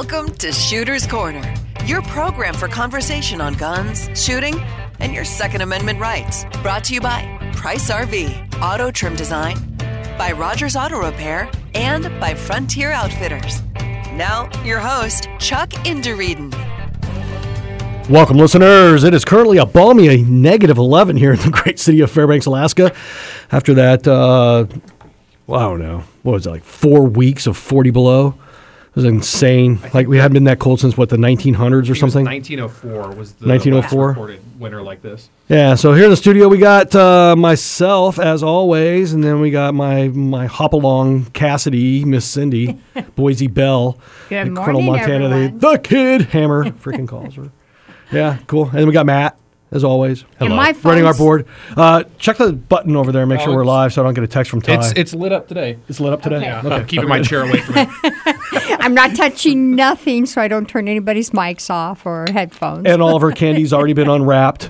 Welcome to Shooter's Corner, your program for conversation on guns, shooting, and your Second Amendment rights. Brought to you by Price RV, Auto Trim Design, by Rogers Auto Repair, and by Frontier Outfitters. Now, your host, Chuck Indereden. Welcome, listeners. It is currently a balmy -11 here in the great city of Fairbanks, Alaska. After that, I don't know, what was it, like 4 weeks of 40 below? It was insane. Like, we hadn't been that cold since, what, the 1900s or something? 1904 was the 1904? last recorded winter like this. Yeah, so here in the studio we got myself, as always, and then we got my hop-along Cassidy, Miss Cindy, Boise Belle, Good and morning, Colonel Montana, everyone. the Kid Hammer, freaking calls her. Yeah, cool. And then we got Matt, as always. And my running our phone's- board. Check the button over there, make sure we're it's- live so I don't get a text from Ty. It's lit up today. It's lit up today? Okay. Yeah, I'm keeping my chair away from it. I'm not touching nothing so I don't turn anybody's mics off or headphones. And all of her candy's already been unwrapped.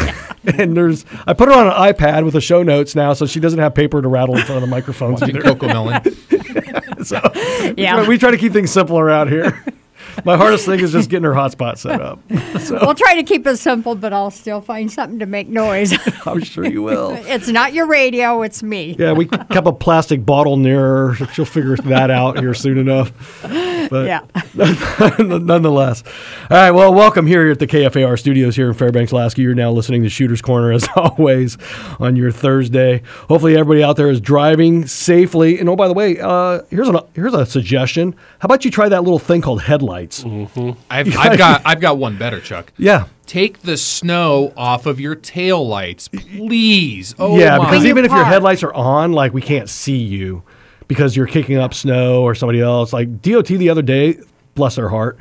And I put her on an iPad with the show notes now, so she doesn't have paper to rattle in front of the microphones Watching either. Coco Melon. So Yeah. we try to keep things simple around here. My hardest thing is just getting her hotspot set up. So We'll try to keep it simple, but I'll still find something to make noise. I'm sure you will. It's not your radio, it's me. Yeah, we kept a plastic bottle near her. She'll figure that out here soon enough. But Yeah. nonetheless. All right, well, welcome here at the KFAR studios here in Fairbanks, Alaska. You're now listening to Shooter's Corner, as always, on your Thursday. Hopefully everybody out there is driving safely. And, oh, by the way, here's a suggestion. How about you try that little thing called headlights? I've got one better, Chuck. Yeah. Take the snow off of your tail lights, please. Oh, Yeah, my. because When you even if your park. headlights are on, like, we can't see you because you're kicking up snow or somebody else. Like, DOT the other day, bless their heart,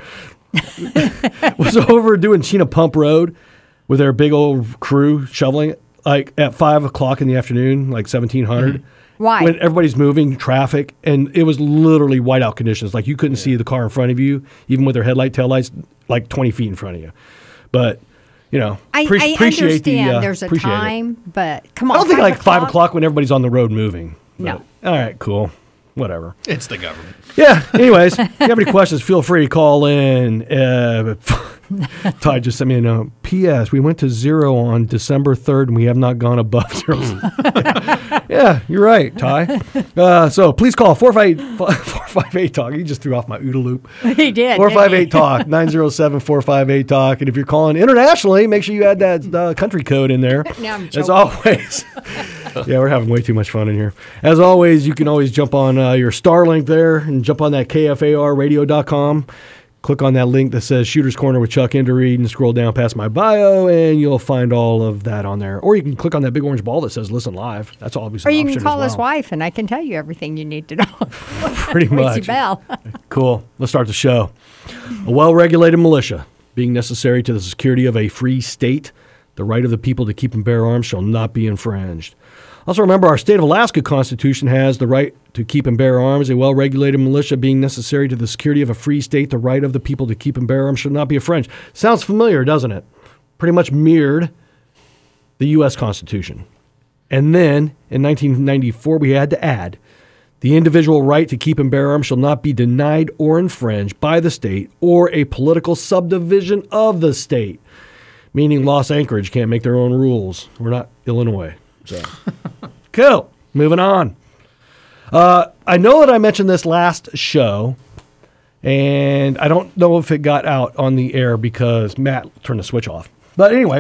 was over doing Chena Pump Road with their big old crew shoveling it, like, at 5 o'clock in the afternoon, like 1700. Why? When everybody's moving, traffic, and it was literally whiteout conditions. Like, you couldn't see the car in front of you, even with their headlight, tail lights, like 20 feet in front of you. But, you know, I appreciate understand there's a appreciate it. time, but come on. I don't think like 5 o'clock when everybody's on the road moving. No. But, all right, cool. Whatever. It's the government. Yeah. Anyways, if you have any questions, feel free to call in. Ty just sent me a note. P.S. We went to 0 on December 3rd, and we have not gone above 0. Yeah, you're right, Ty. So please call 458-TALK. You just threw off my OODA loop. He did. 458-TALK, 907-458-TALK. And if you're calling internationally, make sure you add that country code in there. No, I'm As joking. always. Yeah, we're having way too much fun in here. As always, you can always jump on your Starlink there and jump on that KFARradio.com. Click on that link that says Shooter's Corner with Chuck Indereden and scroll down past my bio, and you'll find all of that on there. Or you can click on that big orange ball that says Listen Live. That's always Or an you option can call as his well. wife, and I can tell you everything you need to know. Pretty Boise much. Bell. Cool. Let's start the show. A well-regulated militia, being necessary to the security of a free state, the right of the people to keep and bear arms shall not be infringed. Also remember, our state of Alaska Constitution has the right to keep and bear arms. A well-regulated militia being necessary to the security of a free state, the right of the people to keep and bear arms shall not be infringed. Sounds familiar, doesn't it? Pretty much mirrored the U.S. Constitution. And then, in 1994, we had to add, the individual right to keep and bear arms shall not be denied or infringed by the state or a political subdivision of the state. Meaning Los Anchorage can't make their own rules. We're not Illinois. So, cool. Moving on. I know that I mentioned this last show, and I don't know if it got out on the air because Matt turned the switch off. But anyways,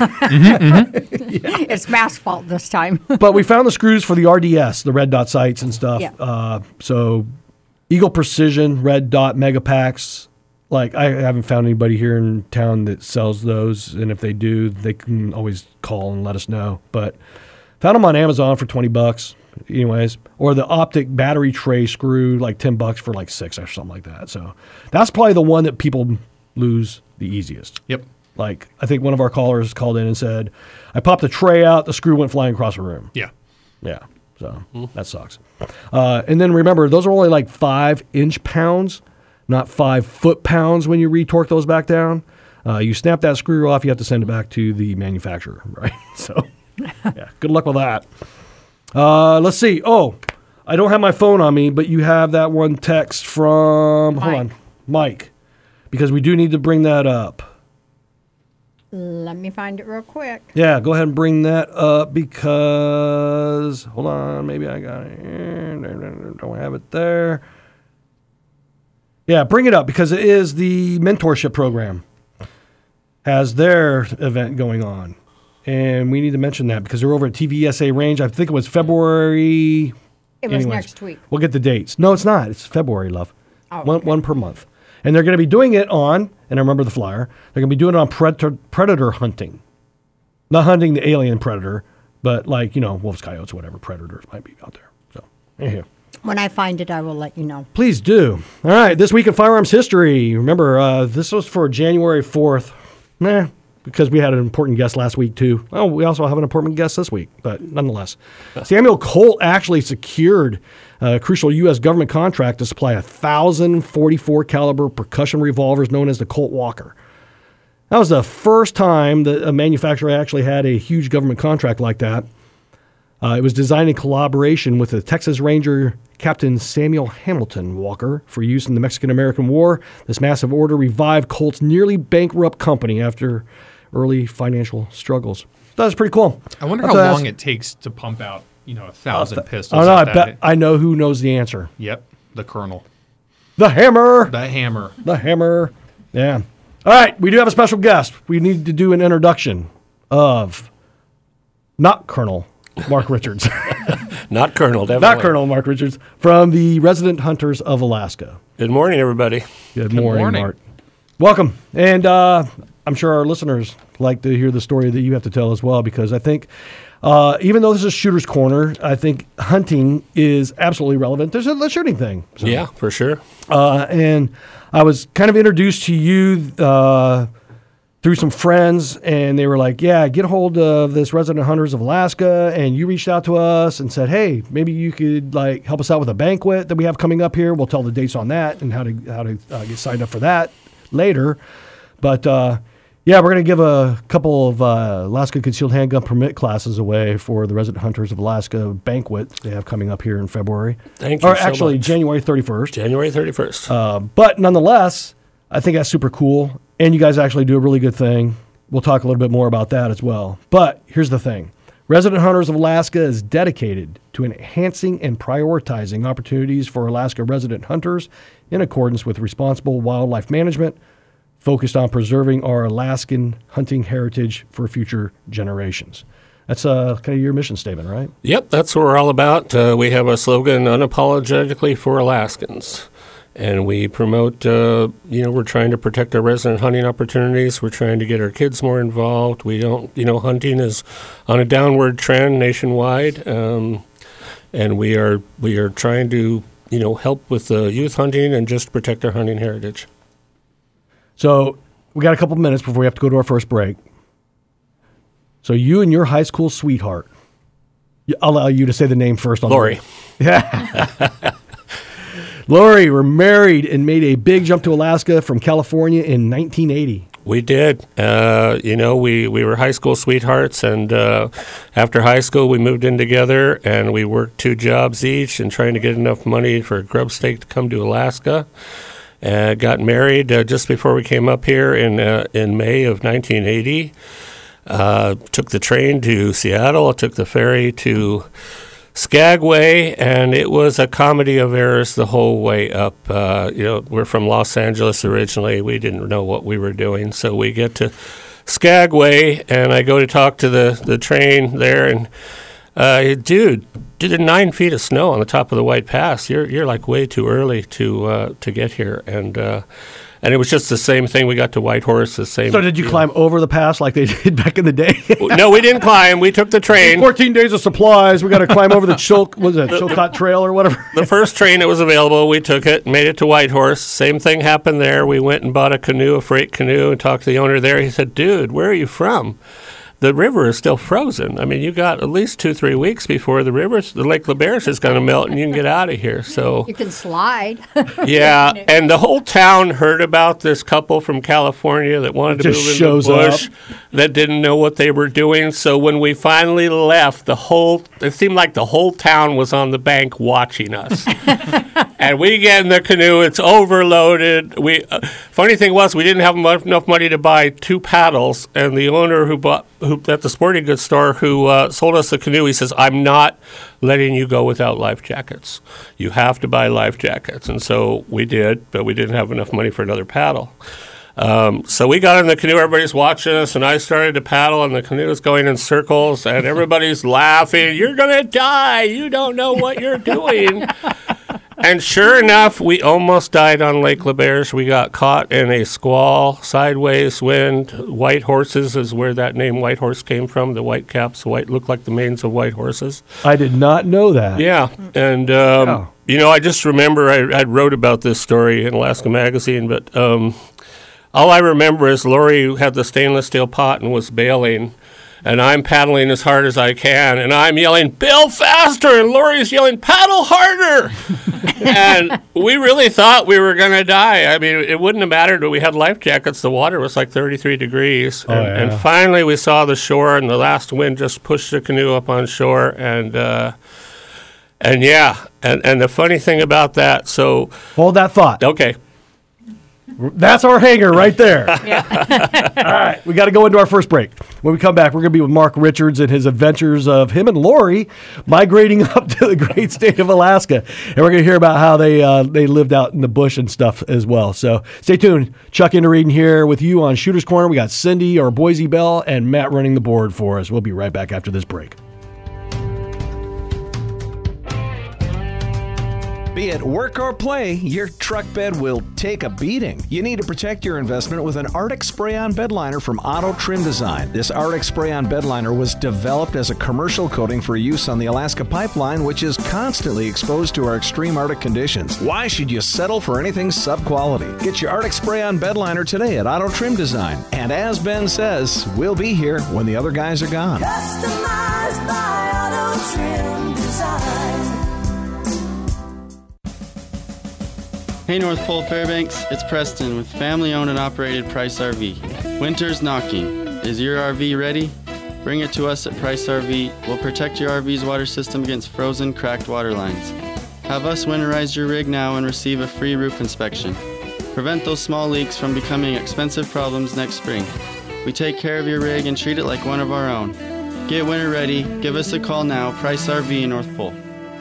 It's Matt's fault this time. but we found the screws for the RDS, the red dot sights and stuff. Yeah. So Eagle Precision, red dot megapacks. Like, I haven't found anybody here in town that sells those, and if they do, they can always call and let us know. But found them on Amazon for $20, anyways. Or the optic battery tray screw, like $10 for like 6 or something like that. So that's probably the one that people lose the easiest. Yep. Like, I think one of our callers called in and said, I popped the tray out, the screw went flying across the room. Yeah. Yeah, so that sucks. And then remember, those are only like 5-inch pounds, not 5 foot-pounds when you retorque those back down. You snap that screw off, you have to send it back to the manufacturer, right? So, yeah, good luck with that. Let's see. Oh, I don't have my phone on me, but you have that one text from, hold on, Mike. because we do need to bring that up. Let me find it real quick. Yeah, go ahead and bring that up because, hold on, maybe I got it here. Don't have it there. Yeah, bring it up because it is the mentorship program has their event going on. And we need to mention that because they're over at TVSA Range. I think it was February. It was next week. We'll get the dates. No, it's not. It's February, love. Oh, One per month. And they're going to be doing it on, and I remember the flyer, they're going to be doing it on predator hunting. Not hunting the alien predator, but like, wolves, coyotes, whatever predators might be out there. So, anyhow. When I find it, I will let you know. Please do. All right, this week in firearms history. Remember, this was for January 4th. Because we had an important guest last week, too. Oh, we also have an important guest this week, but nonetheless. Samuel Colt actually secured a crucial U.S. government contract to supply 1,000 .44 caliber percussion revolvers known as the Colt Walker. That was the first time that a manufacturer actually had a huge government contract like that. It was designed in collaboration with the Texas Ranger Captain Samuel Hamilton Walker for use in the Mexican-American War. This massive order revived Colt's nearly bankrupt company after early financial struggles. That was pretty cool. I wonder how long it takes to pump out, 1,000 pistols. Oh, no, I bet I know who knows the answer. Yep, the Colonel. The Hammer. The Hammer. The Hammer. Yeah. All right, we do have a special guest. We need to do an introduction of not Colonel Mark Richards. Not Colonel, definitely. Not Colonel Mark Richards, from the Resident Hunters of Alaska. Good morning, everybody. Good morning, Mark. Welcome. And I'm sure our listeners like to hear the story that you have to tell as well, because I think even though this is Shooter's Corner, I think hunting is absolutely relevant. There's a shooting thing. So. Yeah, for sure. And I was kind of introduced to you through some friends, and they were like, yeah, get a hold of this Resident Hunters of Alaska, and you reached out to us and said, hey, maybe you could help us out with a banquet that we have coming up here. We'll tell the dates on that and how to get signed up for that later. But we're going to give a couple of Alaska Concealed Handgun Permit classes away for the Resident Hunters of Alaska banquet they have coming up here in February. Thank you Or so actually, much. January 31st. January 31st. But nonetheless, I think that's super cool. And you guys actually do a really good thing. We'll talk a little bit more about that as well. But here's the thing. Resident Hunters of Alaska is dedicated to enhancing and prioritizing opportunities for Alaska resident hunters in accordance with responsible wildlife management, focused on preserving our Alaskan hunting heritage for future generations. That's kind of your mission statement, right? Yep, that's what we're all about. We have a slogan, unapologetically for Alaskans. And we promote, we're trying to protect our resident hunting opportunities. We're trying to get our kids more involved. We don't, hunting is on a downward trend nationwide. And we are trying to, help with youth hunting and just protect our hunting heritage. So we got a couple minutes before we have to go to our first break. So you and your high school sweetheart, I'll allow you to say the name first. Lori. Yeah. Lori were married and made a big jump to Alaska from California in 1980. We did. We were high school sweethearts, and after high school, we moved in together, and we worked 2 jobs each and trying to get enough money for grub stake to come to Alaska. Got married just before we came up here in May of 1980. Took the train to Seattle. Took the ferry to Skagway, and it was a comedy of errors the whole way up. We're from Los Angeles originally. We didn't know what we were doing, so we get to Skagway, and I go to talk to the train there, and dude, did 9 feet of snow on the top of the White Pass. You're like way too early to get here, and it was just the same thing. We got to Whitehorse, the same. So did you climb over the pass like they did back in the day? No, we didn't climb. We took the train. 14 days of supplies. We got to climb over the Chilcot Trail or whatever. The first train that was available, we took it, made it to Whitehorse. Same thing happened there. We went and bought a canoe, a freight canoe, and talked to the owner there. He said, dude, where are you from? The river is still frozen. I mean, you got at least 2-3 weeks before the Lake LeBaris is going to melt and you can get out of here. So you can slide. Yeah, and the whole town heard about this couple from California that wanted to move into the bush that didn't know what they were doing. So when we finally left, it seemed like the whole town was on the bank watching us. And we get in the canoe. It's overloaded. Funny thing was, we didn't have enough money to buy 2 paddles. And the owner who at the sporting goods store who sold us the canoe, he says, "I'm not letting you go without life jackets. You have to buy life jackets." And so we did, but we didn't have enough money for another paddle. So we got in the canoe, everybody's watching us, and I started to paddle, and the canoe is going in circles, and everybody's laughing. "You're going to die. You don't know what you're doing." And sure enough, we almost died on Lake LeBerge. We got caught in a squall, sideways wind. White horses is where that name White Horse came from. The white caps, look like the manes of white horses. I did not know that. Yeah, and I just remember I wrote about this story in Alaska Magazine, but all I remember is Lori had the stainless steel pot and was bailing, and I'm paddling as hard as I can, and I'm yelling, "Bail faster!" and Lori's yelling, "Paddle harder!" And we really thought we were going to die. I mean, it wouldn't have mattered, but we had life jackets. The water was like 33 degrees. And finally we saw the shore, and the last wind just pushed the canoe up on shore, and the funny thing about that, so... Hold that thought. Okay. That's our hanger right there. All right, we got to go into our first break. When we come back, we're going to be with Mark Richards and his adventures of him and Lori migrating up to the great state of Alaska. And we're going to hear about how they lived out in the bush and stuff as well. So stay tuned. Chuck Interreading here with you on Shooter's Corner. We got Cindy, our Boise Belle, and Matt running the board for us. We'll be right back after this break. Be it work or play, your truck bed will take a beating. You need to protect your investment with an Arctic Spray-On bed liner from Auto Trim Design. This Arctic Spray-On bed liner was developed as a commercial coating for use on the Alaska pipeline, which is constantly exposed to our extreme Arctic conditions. Why should you settle for anything sub-quality? Get your Arctic Spray-On bed liner today at Auto Trim Design. And as Ben says, we'll be here when the other guys are gone. Customized by Auto Trim Design. Hey North Pole Fairbanks, it's Preston with family-owned and operated Price RV. Winter's knocking. Is your RV ready? Bring it to us at Price RV. We'll protect your RV's water system against frozen, cracked water lines. Have us winterize your rig now and receive a free roof inspection. Prevent those small leaks from becoming expensive problems next spring. We take care of your rig and treat it like one of our own. Get winter ready. Give us a call now. Price RV in North Pole.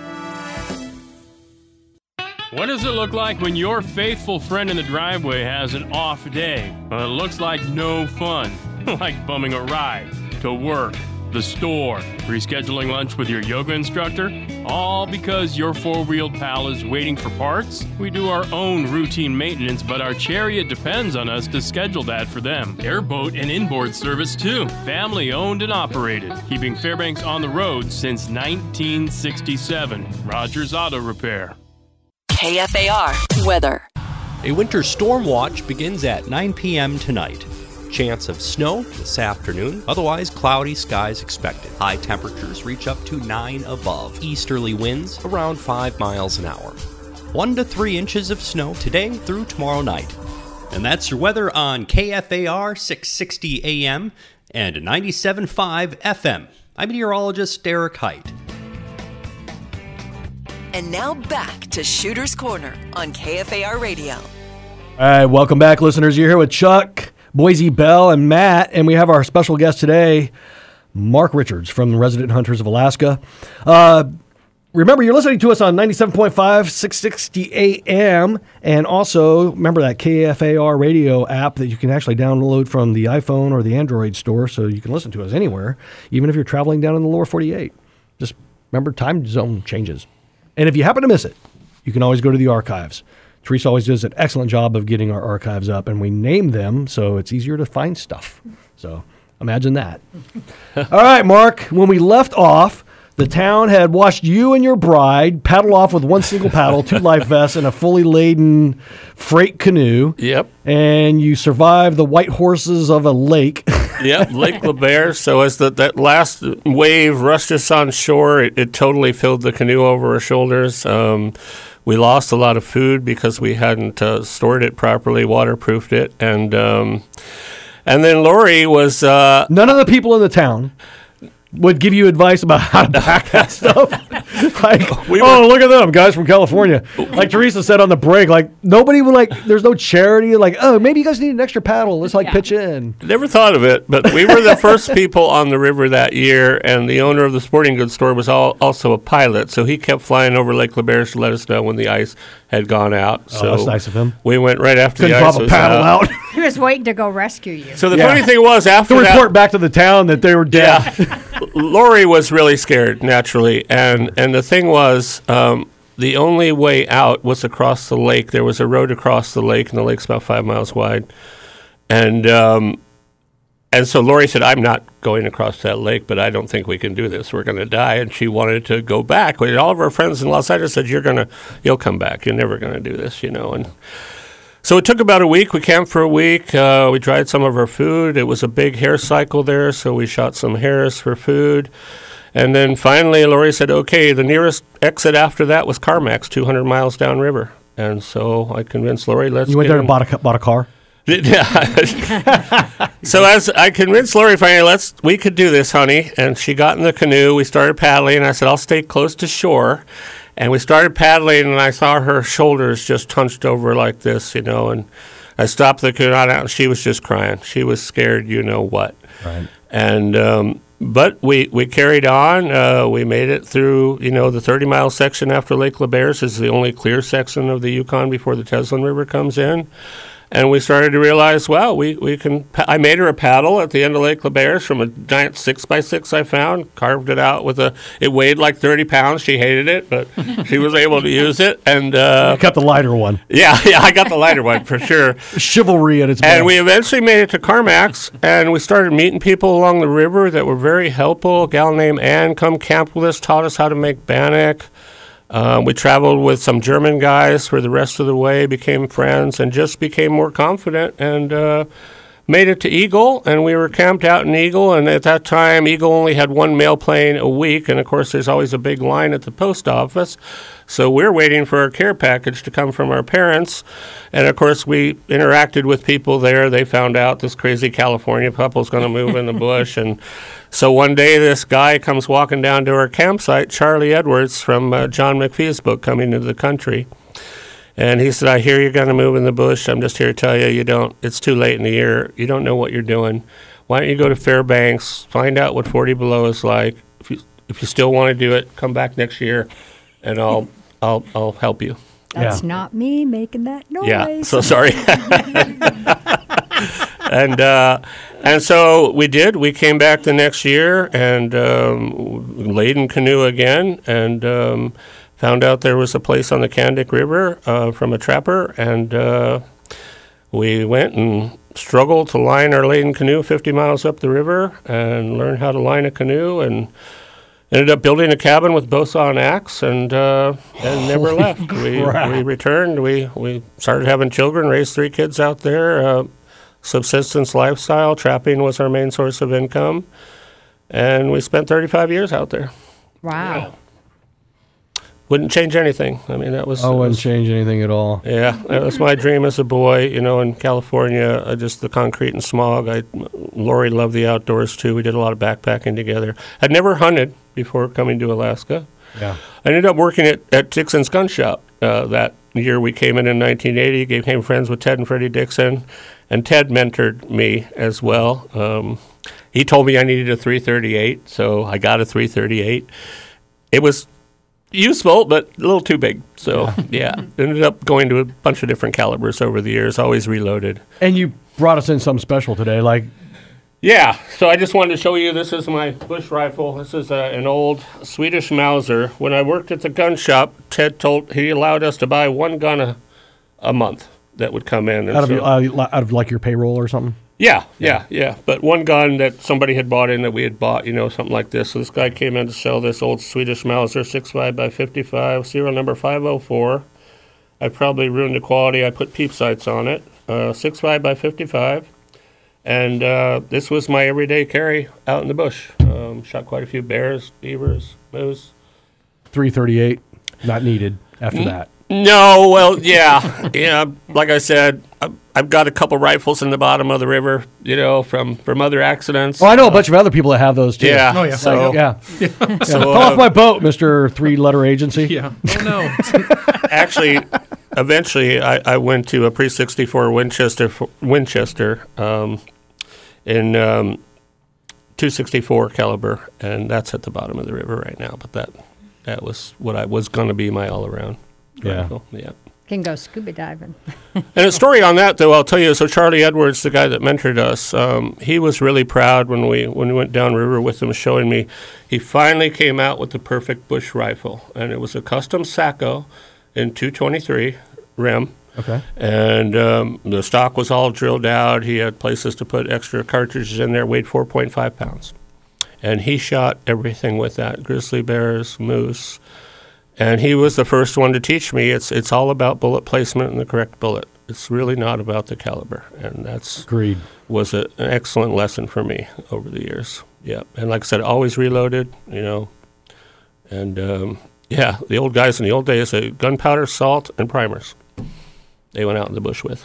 What does it look like when your faithful friend in the driveway has an off day? Well, it looks like no fun, like bumming a ride to work, the store, rescheduling lunch with your yoga instructor, all because your four-wheeled pal is waiting for parts. We do our own routine maintenance, but our chariot depends on us to schedule that for them. Airboat and inboard service too, family owned and operated, keeping Fairbanks on the road since 1967. Rogers Auto Repair. KFAR weather. A winter storm watch begins at 9 p.m. tonight. Chance of snow this afternoon, otherwise cloudy skies expected. High temperatures reach up to 9 above. Easterly winds around 5 miles an hour. 1 to 3 inches of snow today through tomorrow night. And that's your weather on KFAR 660 AM and 97.5 FM. I'm meteorologist Derek Height. And now back to Shooter's Corner on KFAR Radio. All right, welcome back, listeners. You're here with Chuck, Boise Belle, and Matt, and we have our special guest today, Mark Richards from the Resident Hunters of Alaska. Remember, you're listening to us on 97.5, 660 AM, and also remember that KFAR radio app that you can actually download from the iPhone or the Android store, so you can listen to us anywhere, even if you're traveling down in the lower 48. Just remember, time zone changes. And if you happen to miss it, you can always go to the archives. Teresa always does an excellent job of getting our archives up, and we name them so it's easier to find stuff. So imagine that. All right, Mark, when we left off, the town had watched you and your bride paddle off with one single paddle, 2 life vests, and a fully laden freight canoe. Yep. And you survived the white horses of a lake. Yep, Lake LeBerge. So as that last wave rushed us on shore, it totally filled the canoe over our shoulders. We lost a lot of food because we hadn't stored it properly, waterproofed it, and then Lori was... None of the people in the town would give you advice about how to pack that stuff. Like, look at them, guys from California. Like Teresa said on the break, like nobody would there's no charity. Like, oh, maybe you guys need an extra paddle. Let's pitch in. Never thought of it, but we were the first people on the river that year, and the owner of the sporting goods store was also a pilot, so he kept flying over Lake LeBaire to let us know when the ice had gone out. So that's nice of him. We went right after Couldn't the ice pop a was paddle out. He was waiting to go rescue you. So the funny thing was, after to that, report back to the town that they were dead. Yeah, Lori was really scared naturally, and the thing was, the only way out was across the lake. There was a road across the lake, and the lake's about 5 miles wide, and so Lori said, "I'm not going across that lake, but I don't think we can do this. We're going to die." And she wanted to go back. All of our friends in Los Angeles said, "You'll come back. You're never going to do this," And so it took about a week. We camped for a week. We dried some of our food. It was a big hare cycle there, so we shot some hares for food. And then finally, Lori said, "Okay, the nearest exit after that was CarMax, 200 miles downriver." And so I convinced Lori, You went there and bought a car? So as I convinced Lori finally, we could do this, honey. And she got in the canoe. We started paddling. And I said, "I'll stay close to shore." And we started paddling, and I saw her shoulders just hunched over like this, and I stopped the canoe out, and she was just crying. She was scared, what. Right. And but we carried on. We made it through, the 30-mile section after Lake LeBaire. This is the only clear section of the Yukon before the Teslin River comes in. And we started to realize, well, we can. I made her a paddle at the end of Lake LeBaire from a giant 6x6 I found. Carved it out it weighed like 30 pounds. She hated it, but she was able to use it. And you got the lighter one. Yeah, I got the lighter one for sure. Chivalry at its best. And we eventually made it to CarMax, and we started meeting people along the river that were very helpful. A gal named Ann come camp with us, taught us how to make bannock. We traveled with some German guys for the rest of the way, became friends, and just became more confident, and made it to Eagle, and we were camped out in Eagle, and at that time, Eagle only had one mail plane a week, and of course, there's always a big line at the post office, so we're waiting for our care package to come from our parents, and of course, we interacted with people there. They found out this crazy California couple's going to move in the bush, and so one day, this guy comes walking down to our campsite, Charlie Edwards from John McPhee's book, Coming into the Country. And he said, "I hear you're going to move in the bush. I'm just here to tell you, it's too late in the year. You don't know what you're doing. Why don't you go to Fairbanks, find out what 40 below is like. If you still want to do it, come back next year, and I'll help you." That's not me making that noise. Yeah, so sorry. And so we did. We came back the next year and laid in canoe again, and found out there was a place on the Kandik River from a trapper, and we went and struggled to line our laden canoe 50 miles up the river and learn how to line a canoe, and ended up building a cabin with bow saw and axe, and never left. We returned. We started having children, raised 3 kids out there. Subsistence lifestyle, trapping was our main source of income, and we spent 35 years out there. Wow. Yeah. Wouldn't change anything. I mean, that was... I wouldn't change anything at all. Yeah, that was my dream as a boy, in California, just the concrete and smog. Lori loved the outdoors, too. We did a lot of backpacking together. I'd never hunted before coming to Alaska. Yeah. I ended up working at Dixon's Gun Shop that year we came in 1980, became friends with Ted and Freddie Dixon, and Ted mentored me as well. He told me I needed a .338, so I got a .338. It was useful, but a little too big. So, yeah. Ended up going to a bunch of different calibers over the years, always reloaded. And you brought us in something special today, Yeah, so I just wanted to show you, this is my bush rifle. This is an old Swedish Mauser. When I worked at the gun shop, Ted he allowed us to buy one gun a month that would come in. Out of your payroll or something? Yeah. But one gun that somebody had bought in that we had bought, something like this. So this guy came in to sell this old Swedish Mauser 6.5x55, serial number 504. I probably ruined the quality. I put peep sights on it. 6.5x55. And this was my everyday carry out in the bush. Shot quite a few bears, beavers, moose. .338, not needed after that. No, well, yeah. Like I said, I've got a couple rifles in the bottom of the river, from other accidents. Well, I know a bunch of other people that have those too. Yeah. Oh, yeah. So, Call off my boat, Mr. Three-letter agency. Yeah. Oh, no. Actually, eventually, I went to a pre-64 Winchester in 264 caliber, and that's at the bottom of the river right now. But that was what I was going to be my all-around rifle. Yeah. Can go scuba diving. And a story on that, though, I'll tell you. So Charlie Edwards, the guy that mentored us, he was really proud when we went downriver with him, showing me. He finally came out with the perfect bush rifle, and it was a custom Sacco in 223 rim. Okay. And the stock was all drilled out. He had places to put extra cartridges in there. Weighed 4.5 pounds, and he shot everything with that: grizzly bears, moose. And he was the first one to teach me it's all about bullet placement and the correct bullet. It's really not about the caliber. And that's Agreed. Was an excellent lesson for me over the years. Yeah. And like I said, always reloaded, And, the old guys in the old days, gunpowder, salt, and primers. They went out in the bush with.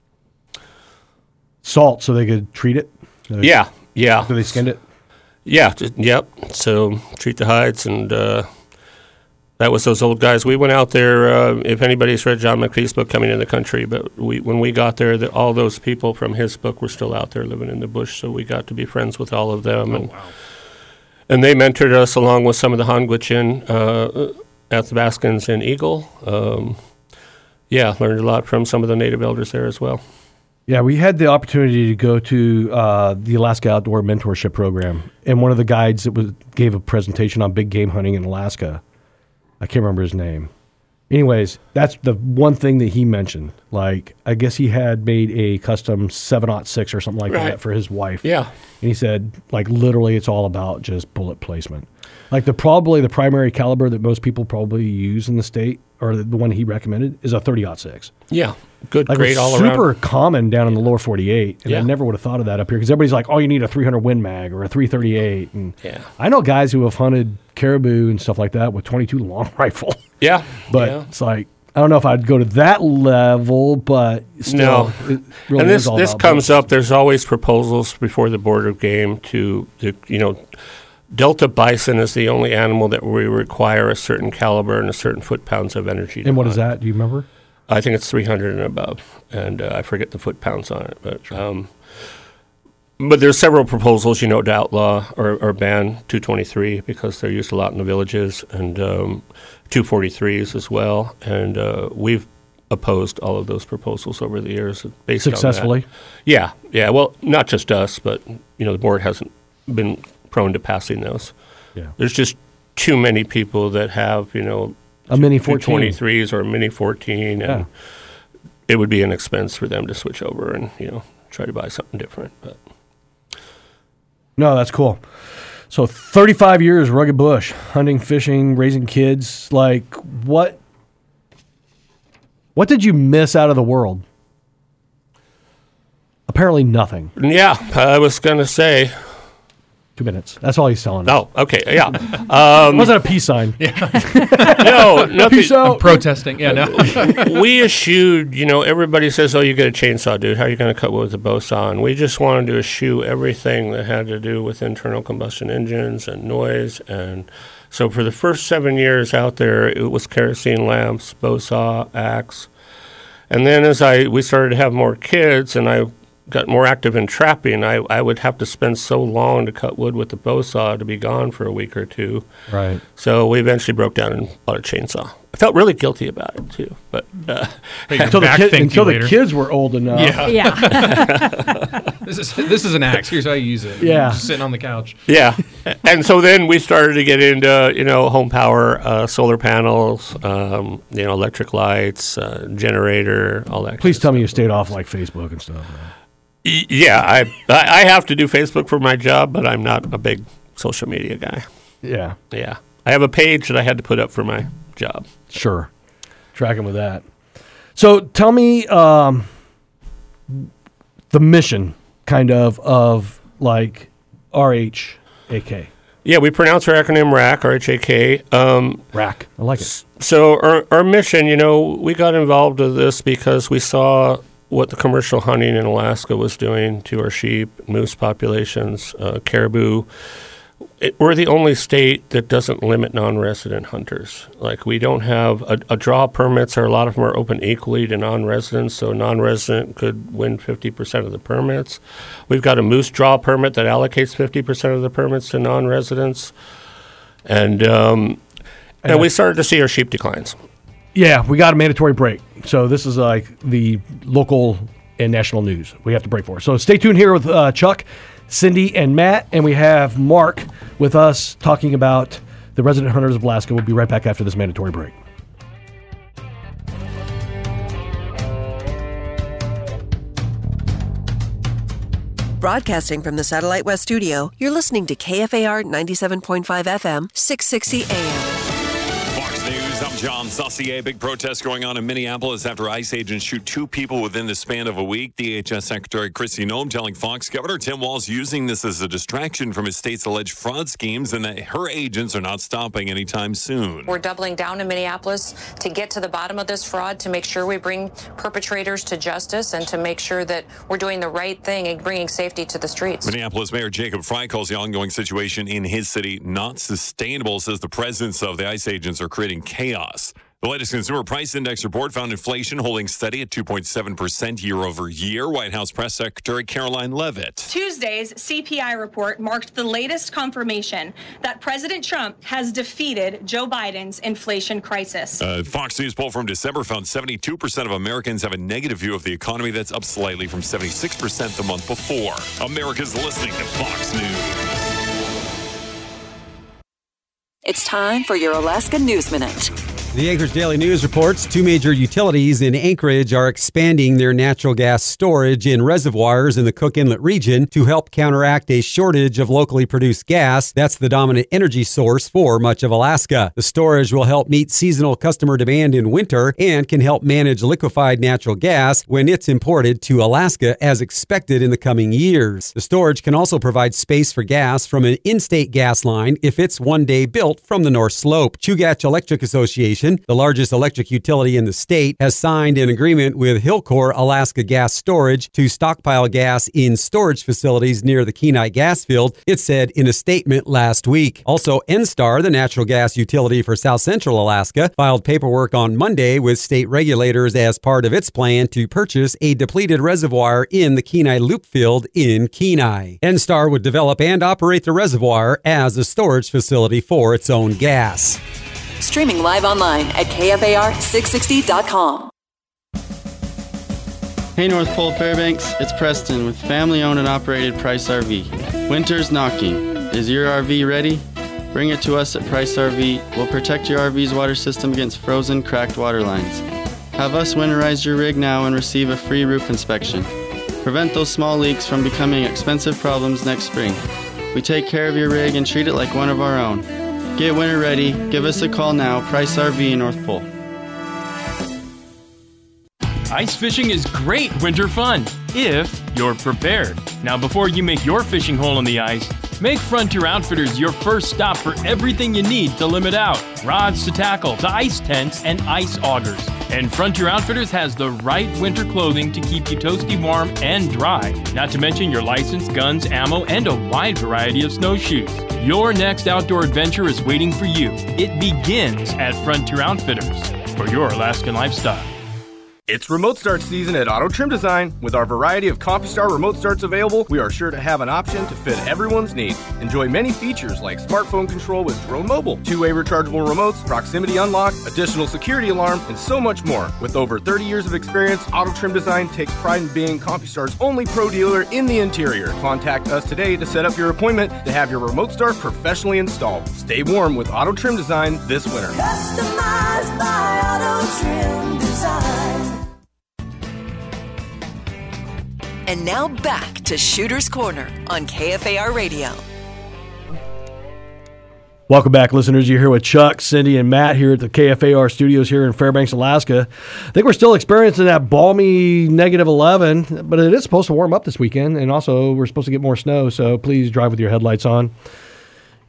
Salt so they could treat it? Yeah. So they skinned it? Yeah. Yep. So treat the hides and... that was those old guys. We went out there, if anybody's read John McPhee's book, Coming in the Country, but when we got there, all those people from his book were still out there living in the bush, so we got to be friends with all of them. And they mentored us along with some of the Hongwichin, Athabascans, and Eagle. Learned a lot from some of the native elders there as well. Yeah, we had the opportunity to go to the Alaska Outdoor Mentorship Program, and one of the guides that gave a presentation on big game hunting in Alaska. I can't remember his name. Anyways, that's the one thing that he mentioned. Like, I guess he had made a custom 7.6 or something like that for his wife. Yeah. And he said, like, literally it's all about just bullet placement. Like, the primary caliber that most people probably use in the state, or the one he recommended, is a 30-06. Yeah. Good, like, great all around. Super common down in the lower 48. And I never would have thought of that up here because everybody's like, oh, you need a 300 Win Mag or a 338. And I know guys who have hunted caribou and stuff like that with 22 long rifle. Yeah. But it's like, I don't know if I'd go to that level, but still. No. It really and is all this about comes bullets. up. There's always proposals before the Board of Game to Delta bison is the only animal that we require a certain caliber and a certain foot-pounds of energy to And what hunt. is that? Do you remember? I think it's 300 and above, and I forget the foot-pounds on it. But there's several proposals, to outlaw or ban 223 because they're used a lot in the villages, and 243s as well. And we've opposed all of those proposals over the years based Successfully? on that. Yeah. Well, not just us, but the board hasn't been prone to passing those. Yeah. There's just too many people that have, a mini 14. 23s or a mini 14, and it would be an expense for them to switch over and, try to buy something different. But No, that's cool. So 35 years, rugged bush, hunting, fishing, raising kids. Like, what did you miss out of the world? Apparently nothing. Yeah, I was going to say... 2 minutes. That's all he's telling us. Oh, okay, yeah. It wasn't a peace sign. No, nothing. Peace out. I'm protesting. Yeah, no. We eschewed, everybody says, oh, you get a chainsaw, dude. How are you going to cut wood with a bow saw? And we just wanted to eschew everything that had to do with internal combustion engines and noise. And so for the first 7 years out there, it was kerosene lamps, bow saw, axe. And then as we started to have more kids and I got more active in trapping, I would have to spend so long to cut wood with the bow saw to be gone for a week or two. Right. So we eventually broke down and bought a chainsaw. I felt really guilty about it too, but until the kids were old enough. Yeah. This is an axe. Here's how you use it. Yeah. Just sitting on the couch. Yeah. And so then we started to get into home power, solar panels, electric lights, generator, all that. Please tell me you stayed off like Facebook and stuff. Yeah, I have to do Facebook for my job, but I'm not a big social media guy. Yeah. Yeah. I have a page that I had to put up for my job. Sure. Tracking with that. So tell me the mission kind of like RHAK. Yeah, we pronounce our acronym RAK, R-H-A-K. RAK, I like it. So our mission, we got involved with this because we saw what the commercial hunting in Alaska was doing to our sheep, moose populations, caribou. We're the only state that doesn't limit non-resident hunters. Like, we don't have a draw permits, or a lot of them are open equally to non-residents, so non-resident could win 50% of the permits. We've got a moose draw permit that allocates 50% of the permits to non-residents. And we started to see our sheep declines. Yeah, we got a mandatory break. So this is like the local and national news we have to break for. So stay tuned here with Chuck, Cindy, and Matt, and we have Mark with us talking about the resident hunters of Alaska. We'll be right back after this mandatory break. Broadcasting from the Satellite West studio, you're listening to KFAR 97.5 FM, 660 AM. Fox News, I'm John Saucier. Big protest going on in Minneapolis after ICE agents shoot 2 people within the span of a week. DHS Secretary Kristi Noem telling Fox Governor Tim Walz using this as a distraction from his state's alleged fraud schemes, and that her agents are not stopping anytime soon. We're doubling down in Minneapolis to get to the bottom of this fraud, to make sure we bring perpetrators to justice, and to make sure that we're doing the right thing and bringing safety to the streets. Minneapolis Mayor Jacob Frey calls the ongoing situation in his city not sustainable, says the presence of the ICE agents are creating chaos. The latest Consumer Price Index report found inflation holding steady at 2.7% year over year. White House Press Secretary Caroline Leavitt. Tuesday's CPI report marked the latest confirmation that President Trump has defeated Joe Biden's inflation crisis. Fox News poll from December found 72% of Americans have a negative view of the economy. That's up slightly from 76% the month before. America's listening to Fox News. It's time for your Alaska News Minute. The Anchorage Daily News reports 2 major utilities in Anchorage are expanding their natural gas storage in reservoirs in the Cook Inlet region to help counteract a shortage of locally produced gas. That's the dominant energy source for much of Alaska. The storage will help meet seasonal customer demand in winter and can help manage liquefied natural gas when it's imported to Alaska as expected in the coming years. The storage can also provide space for gas from an in-state gas line if it's one day built from the North Slope. Chugach Electric Association, the largest electric utility in the state, has signed an agreement with Hillcore Alaska Gas Storage to stockpile gas in storage facilities near the Kenai gas field, it said in a statement last week. Also, NSTAR, the natural gas utility for South Central Alaska, filed paperwork on Monday with state regulators as part of its plan to purchase a depleted reservoir in the Kenai Loop field in Kenai. NSTAR would develop and operate the reservoir as a storage facility for its own gas. Streaming live online at KFAR660.com. Hey North Pole Fairbanks, it's Preston with family-owned and operated Price RV. Winter's knocking. Is your RV ready? Bring it to us at Price RV. We'll protect your RV's water system against frozen, cracked water lines. Have us winterize your rig now and receive a free roof inspection. Prevent those small leaks from becoming expensive problems next spring. We take care of your rig and treat it like one of our own. Get winter ready. Give us a call now. Price RV North Pole. Ice fishing is great winter fun if you're prepared. Now, before you make your fishing hole in the ice, make Frontier Outfitters your first stop for everything you need to limit out. Rods to tackle, to ice tents, and ice augers. And Frontier Outfitters has the right winter clothing to keep you toasty warm and dry. Not to mention your licensed guns, ammo, and a wide variety of snowshoes. Your next outdoor adventure is waiting for you. It begins at Frontier Outfitters for your Alaskan lifestyle. It's remote start season at Auto Trim Design. With our variety of CompuStar remote starts available, we are sure to have an option to fit everyone's needs. Enjoy many features like smartphone control with Drone Mobile, 2-way rechargeable remotes, proximity unlock, additional security alarm, and so much more. With over 30 years of experience, Auto Trim Design takes pride in being CompuStar's only pro dealer in the interior. Contact us today to set up your appointment to have your remote start professionally installed. Stay warm with Auto Trim Design this winter. Customized by Auto Trim Design. And now back to Shooter's Corner on KFAR Radio. Welcome back, listeners. You're here with Chuck, Cindy, and Matt here at the KFAR studios here in Fairbanks, Alaska. I think we're still experiencing that balmy -11, but it is supposed to warm up this weekend, and also we're supposed to get more snow, so please drive with your headlights on.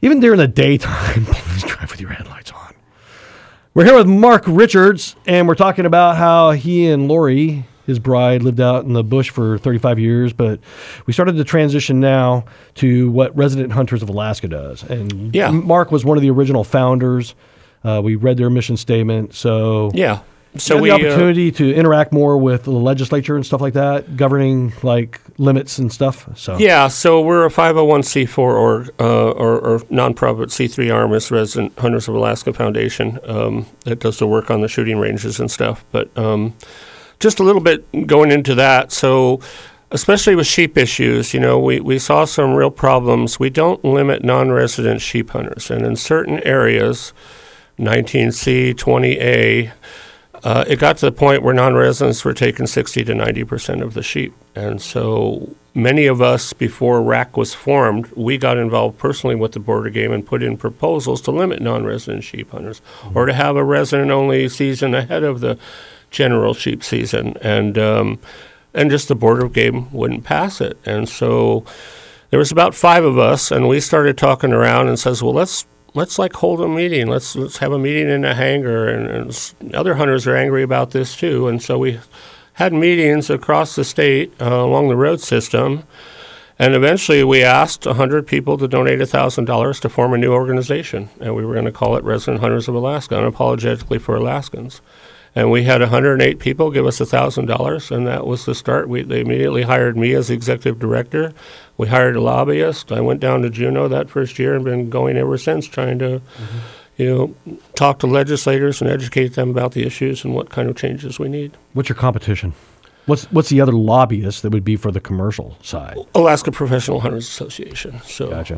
Even during the daytime, please drive with your headlights on. We're here with Mark Richards, and we're talking about how he and Lori, his bride, lived out in the bush for 35 years, but we started to transition now to what Resident Hunters of Alaska does. And Mark was one of the original founders. We read their mission statement. So So we had the opportunity to interact more with the legislature and stuff like that, governing like limits and stuff. So we're a 501c4 or nonprofit C3 arm is Resident Hunters of Alaska Foundation that does the work on the shooting ranges and stuff. But just a little bit going into that. So especially with sheep issues, we saw some real problems. We don't limit non-resident sheep hunters. And in certain areas, 19C, 20A, it got to the point where non-residents were taking 60 to 90% of the sheep. And so many of us, before RAC was formed, we got involved personally with the Board of Game and put in proposals to limit non-resident sheep hunters or to have a resident-only season ahead of the general sheep season. And just the Board of Game wouldn't pass it. And so there was about 5 of us, and we started talking around and says, well, let's hold a meeting. Let's have a meeting in a hangar, and other hunters are angry about this too. And so we had meetings across the state along the road system, and eventually we asked 100 people to donate $1,000 to form a new organization, and we were going to call it Resident Hunters of Alaska, unapologetically for Alaskans. And we had 108 people give us $1,000, and that was the start. They immediately hired me as executive director. We hired a lobbyist. I went down to Juneau that first year and been going ever since, trying to, talk to legislators and educate them about the issues and what kind of changes we need. What's your competition? What's the other lobbyist that would be for the commercial side? Alaska Professional Hunters Association. So gotcha.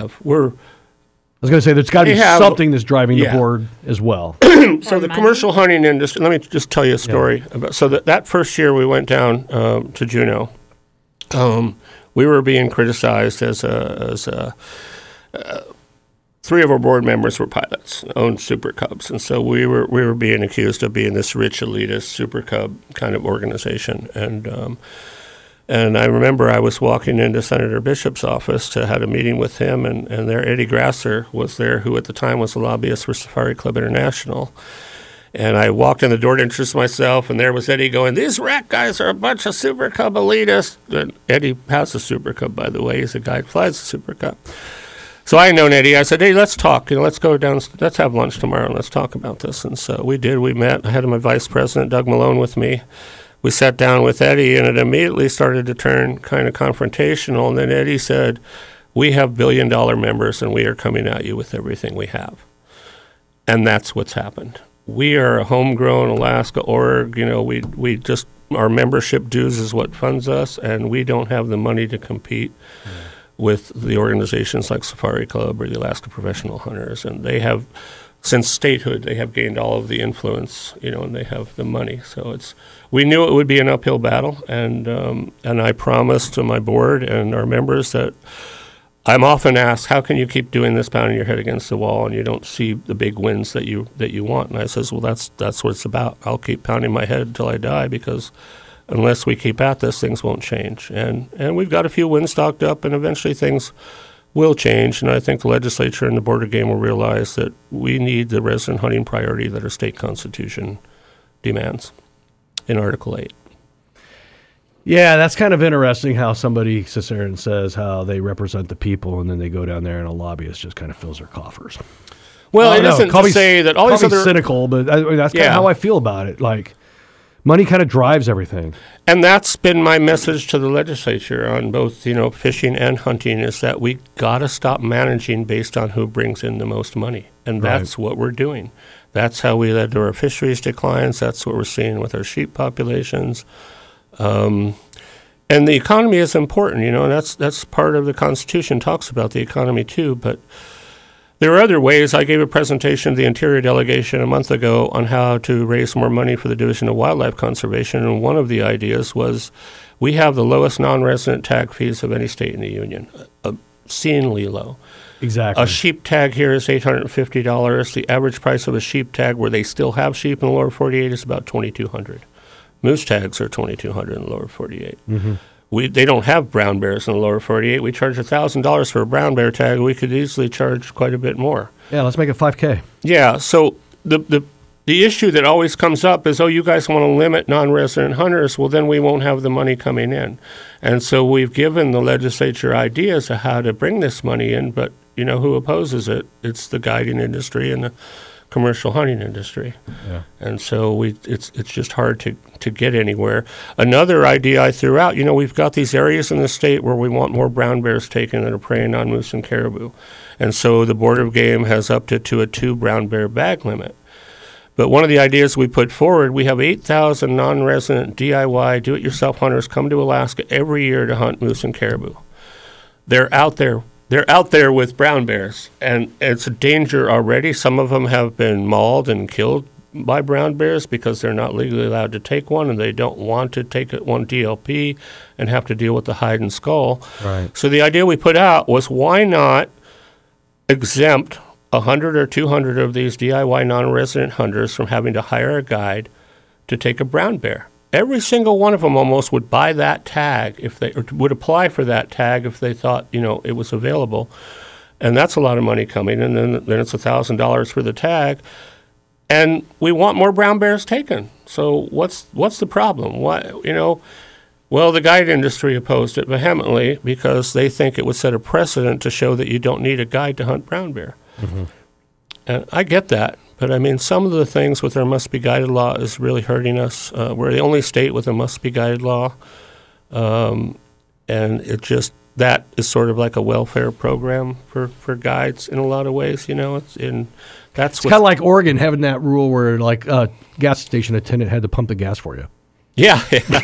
I was going to say there's got to be something that's driving the board as well. So the commercial hunting industry, let me just tell you a story about. So that first year we went down to Juneau, we were being criticized as 3 of our board members were pilots, owned Super Cubs, and so we were being accused of being this rich elitist Super Cub kind of organization. And I remember I was walking into Senator Bishop's office to have a meeting with him, and there Eddie Grasser was there, who at the time was a lobbyist for Safari Club International. And I walked in the door to introduce myself, and there was Eddie going, "These RAC guys are a bunch of Super Cub elitists." And Eddie has a Super Cub, by the way. He's a guy who flies a Super Cub. So I had known Eddie. I said, "Hey, let's talk. Let's go down. Let's have lunch tomorrow, and let's talk about this." And so we did. We met. I had my vice president, Doug Malone, with me. We sat down with Eddie, and it immediately started to turn kind of confrontational. And then Eddie said, "We have billion-dollar members, and we are coming at you with everything we have." And that's what's happened. We are a homegrown Alaska org. We just, our membership dues is what funds us, and we don't have the money to compete with the organizations like Safari Club or the Alaska Professional Hunters. And they have, since statehood, they have gained all of the influence, and they have the money. So we knew it would be an uphill battle, and I promised to my board and our members that I'm often asked, how can you keep doing this, pounding your head against the wall, and you don't see the big wins that you want? And I says, well, that's what it's about. I'll keep pounding my head until I die, because unless we keep at this, things won't change. And we've got a few wins stocked up, and eventually things will change. And I think the legislature and the Board of Game will realize that we need the resident hunting priority that our state constitution demands in Article 8. Yeah, that's kind of interesting how somebody sits there and says how they represent the people, and then they go down there and a lobbyist just kind of fills their coffers. Well, it isn't to say that all these other... cynical, but that's kind of how I feel about it. Like, money kind of drives everything. And that's been my message to the legislature on both, fishing and hunting, is that we got to stop managing based on who brings in the most money. And that's what we're doing. That's how we led to our fisheries declines. That's what we're seeing with our sheep populations. And the economy is important, and that's part of the Constitution, talks about the economy too. But there are other ways. I gave a presentation to the Interior Delegation a month ago on how to raise more money for the Division of Wildlife Conservation, and one of the ideas was we have the lowest non-resident tag fees of any state in the Union, obscenely low. Exactly. A sheep tag here is $850. The average price of a sheep tag where they still have sheep in the lower 48 is about $2,200. Moose tags are $2,200 in the lower 48. Mm-hmm. they don't have brown bears in the lower 48. We charge $1,000 for a brown bear tag. We could easily charge quite a bit more. Yeah, let's make it $5,000. Yeah, so the issue that always comes up is, you guys want to limit non-resident hunters. Well, then we won't have the money coming in. And so we've given the legislature ideas of how to bring this money in, but who opposes it? It's the guiding industry and the commercial hunting industry. Yeah. And so it's just hard to get anywhere. Another idea I threw out, we've got these areas in the state where we want more brown bears taken that are preying on moose and caribou. And so the Board of Game has upped it to a 2 brown bear bag limit. But one of the ideas we put forward, we have 8,000 non-resident DIY do-it-yourself hunters come to Alaska every year to hunt moose and caribou. They're out there. They're out there with brown bears, and it's a danger already. Some of them have been mauled and killed by brown bears because they're not legally allowed to take one, and they don't want to take one DLP and have to deal with the hide and skull. Right. So the idea we put out was, why not exempt 100 or 200 of these DIY non-resident hunters from having to hire a guide to take a brown bear? Every single one of them almost would buy that tag or would apply for that tag if they thought, it was available. And that's a lot of money coming, and then it's $1,000 for the tag. And we want more brown bears taken. So what's the problem? Well, the guide industry opposed it vehemently because they think it would set a precedent to show that you don't need a guide to hunt brown bear. Mm-hmm. And I get that. But, some of the things with our must-be-guided law is really hurting us. We're the only state with a must-be-guided law. And that is sort of like a welfare program for guides in a lot of ways, It's kind of like Oregon having that rule where, a gas station attendant had to pump the gas for you. Yeah.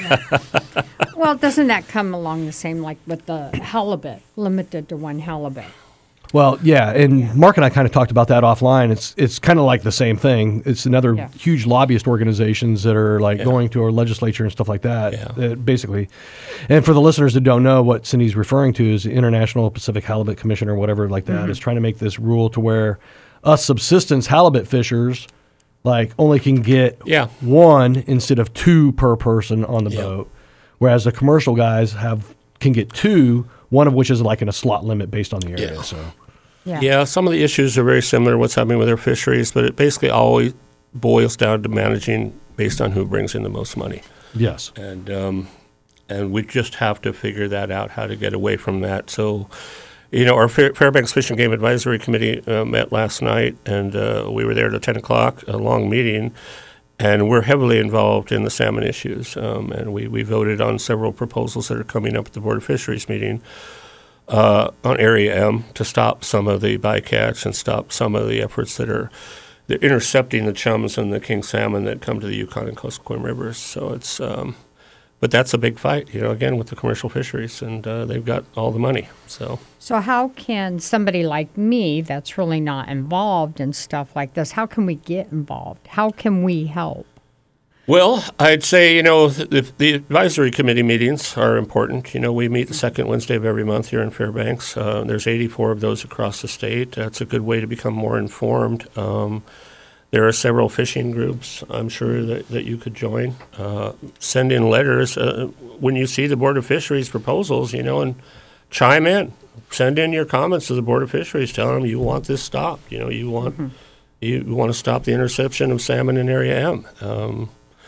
Well, doesn't that come along the same like with the halibut, limited to 1 halibut? Well, yeah, and Mark and I kind of talked about that offline. It's kind of like the same thing. It's another huge lobbyist organizations that are going to our legislature and stuff like that, basically. And for the listeners that don't know, what Cindy's referring to is the International Pacific Halibut Commission or whatever like that is trying to make this rule to where us subsistence halibut fishers only can get 1 instead of 2 per person on the boat, whereas the commercial guys can get 2, one of which is in a slot limit based on the area. So. Yeah, some of the issues are very similar to what's happening with our fisheries, but it basically always boils down to managing based on who brings in the most money. Yes. And we just have to figure that out, how to get away from that. So, our Fairbanks Fish and Game Advisory Committee met last night, and we were there till 10 o'clock, a long meeting, and we're heavily involved in the salmon issues. And we voted on several proposals that are coming up at the Board of Fisheries meeting on Area M to stop some of the bycatch and stop some of the efforts that are intercepting the chums and the king salmon that come to the Yukon and Kuskokwim rivers. So it's, but that's a big fight, again, with the commercial fisheries, and they've got all the money. So how can somebody like me that's really not involved in stuff like this, how can we get involved? How can we help? Well, I'd say, the advisory committee meetings are important. We meet the second Wednesday of every month here in Fairbanks. There's 84 of those across the state. That's a good way to become more informed. There are several fishing groups, I'm sure, that you could join. Send in letters when you see the Board of Fisheries proposals, and chime in. Send in your comments to the Board of Fisheries. Tell them you want this stopped. You want to stop the interception of salmon in Area M.